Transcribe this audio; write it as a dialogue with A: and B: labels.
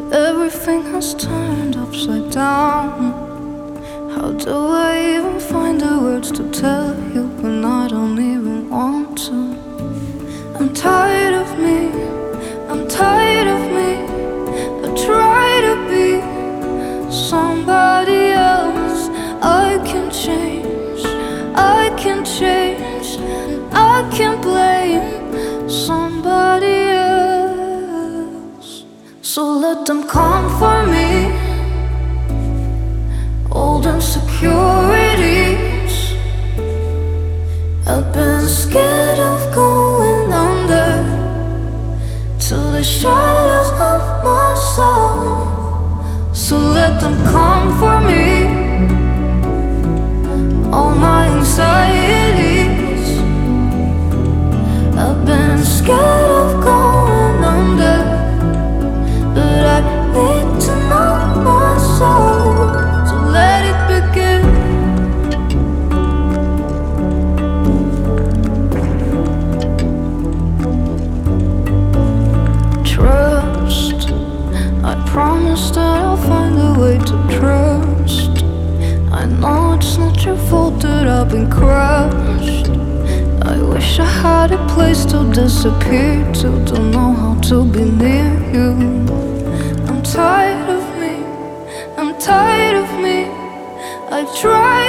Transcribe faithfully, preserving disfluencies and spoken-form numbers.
A: Everything has turned upside down. How do I even find the words to tell you when I don't even want to? I'm tired of me, I'm tired of me. I try to be somebody else. I can change, I can change, and I can blame somebody else. So let them come for me, old insecurities. I've been scared of going under to the shadows of my soul. So let them come for me, all my anxieties. I've been scared of going under, but I need to know my soul. So let it begin. Trust, I promise that I'll find a way to trust. I know it's not your fault that I've been crushed. I wish I had a place to disappear to. Don't know how to be near you. I'm tired of me, I'm tired of me. I try